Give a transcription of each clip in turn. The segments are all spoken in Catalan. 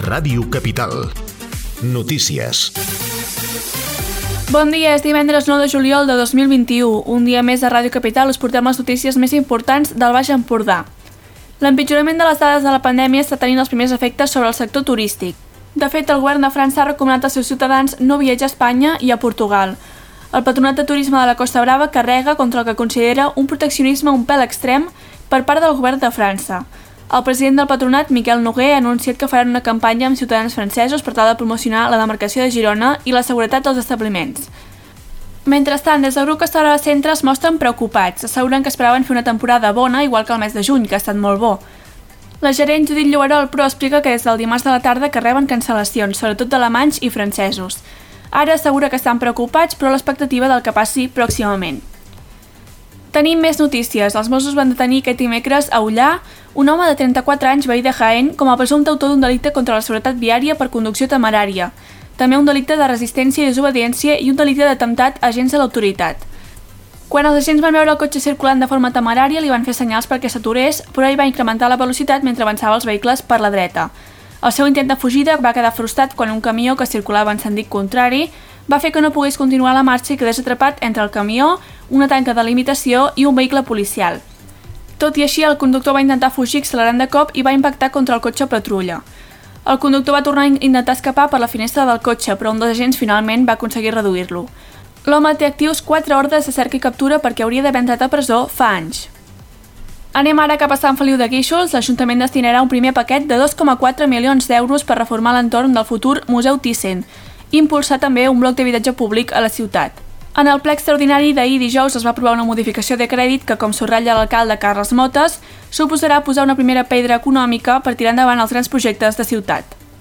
Ràdio Capital. Notícies. Bon dia, és divendres 9 de juliol de 2021. Un dia més a Ràdio Capital us portem les notícies més importants del Baix Empordà. L'empitjorament de les dades de la pandèmia està tenint els primers efectes sobre el sector turístic. De fet, el govern de França ha recomanat als seus ciutadans no viatjar a Espanya i a Portugal. El Patronat de Turisme de la Costa Brava carrega contra el que considera un proteccionisme un pèl extrem per part del govern de França. El president del patronat, Miquel Noguer, ha anunciat que faran una campanya amb ciutadans francesos per tal de promocionar la demarcació de Girona i la seguretat dels establiments. Mentrestant, des del grup Costa Brava Centre es mostren preocupats. Asseguren que esperaven fer una temporada bona, igual que el mes de juny, que ha estat molt bo. La gerent Judit Lloerol, però, explica que des del dimarts de la tarda que reben cancel·lacions, sobretot d'alemanys i francesos. Ara assegura que estan preocupats, però l'expectativa del que passi pròximament. Tenim més notícies. Els Mossos van detenir aquest dimecres a Ullà un home de 34 anys veí de Jaén com a presumpte autor d'un delicte contra la seguretat viària per conducció temerària, també un delicte de resistència i desobediència i un delicte d'atemptat a agents de l'autoritat. Quan els agents van veure el cotxe circulant de forma temerària li van fer senyals perquè s'aturés, però ell va incrementar la velocitat mentre avançava els vehicles per la dreta. El seu intent de fugida va quedar frustrat quan un camió que circulava en sentit contrari va fer que no pogués continuar la marxa i quedés atrapat entre el camió, una tanca de limitació i un vehicle policial. Tot i així, el conductor va intentar fugir accelerant de cop i va impactar contra el cotxe patrulla. El conductor va tornar a intentar escapar per la finestra del cotxe, però un dels agents finalment va aconseguir reduir-lo. L'home té actius 4 ordres de cerca i captura perquè hauria d'haver entrat a presó fa anys. Anem ara cap a Sant Feliu de Guíxols. L'Ajuntament destinarà un primer paquet de 2,4 milions d'euros per reformar l'entorn del futur Museu Thyssen i impulsar també un bloc d'habitatge públic a la ciutat. En el ple extraordinari d'ahir dijous es va aprovar una modificació de crèdit que, com subratlla l'alcalde Carles Motes, suposarà posar una primera pedra econòmica per tirar endavant els grans projectes de ciutat.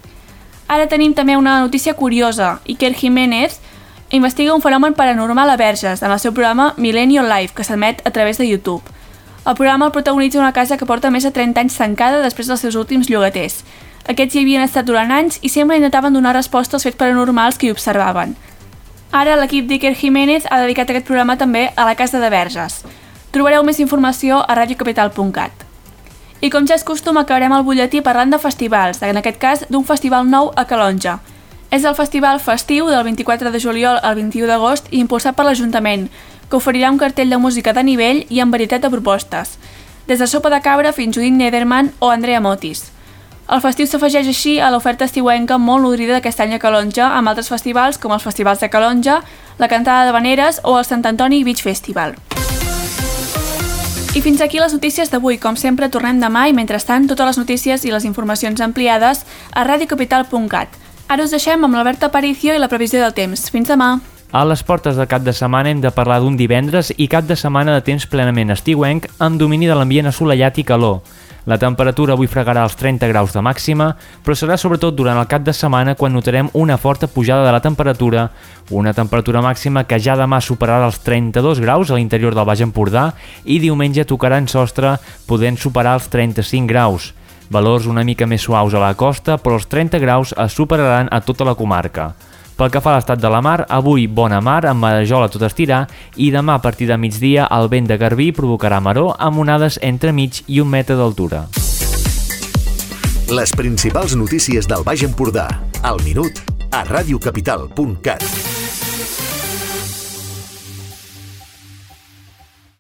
Ara tenim també una notícia curiosa. Iker Jiménez investiga un fenomen paranormal a Verges en el seu programa Millennial Life, que s'emet a través de YouTube. El programa el protagonitza una casa que porta més de 30 anys tancada després dels seus últims llogaters. Aquests hi havien estat durant anys i sempre intentaven donar resposta als fets paranormals que hi observaven. Ara l'equip d'Iker Jiménez ha dedicat aquest programa també a la casa de Verges. Trobareu més informació a radiocapital.cat. I com ja és costum, acabarem el butlletí parlant de festivals, en aquest cas d'un festival nou a Calonge. És el festival festiu del 24 de juliol al 21 d'agost i impulsat per l'Ajuntament, que oferirà un cartell de música de nivell i amb varietat de propostes, des de Sopa de Cabra fins Judit Nederman o Andrea Motis. El festiu s'afegeix així a l'oferta estiuenca molt nodrida d'aquest any a Calonge, amb altres festivals com els festivals de Calonge, la Cantada d'Havaneres o el Sant Antoni Beach Festival. I fins aquí les notícies d'avui. Com sempre, tornem demà i, mentrestant, totes les notícies i les informacions ampliades a radiocapital.cat. Ara us deixem amb l'Alberto Aparicio i la previsió del temps. Fins demà! A les portes del cap de setmana hem de parlar d'un divendres i cap de setmana de temps plenament estiuenc amb domini de l'ambient assolellat i calor. La temperatura avui fregarà els 30 graus de màxima, però serà sobretot durant el cap de setmana quan notarem una forta pujada de la temperatura, una temperatura màxima que ja demà superarà els 32 graus a l'interior del Baix Empordà i diumenge tocarà en sostre podent superar els 35 graus. Valors una mica més suaus a la costa, però els 30 graus es superaran a tota la comarca. Pel que fa a l'estat de la mar, avui bona mar amb marejol a tot estirar i demà a partir de migdia el vent de garbí provocarà maror amb onades entre mig i 1 metre d'altura. Les principals notícies del Baix Empordà, al minut, a radiocapital.cat.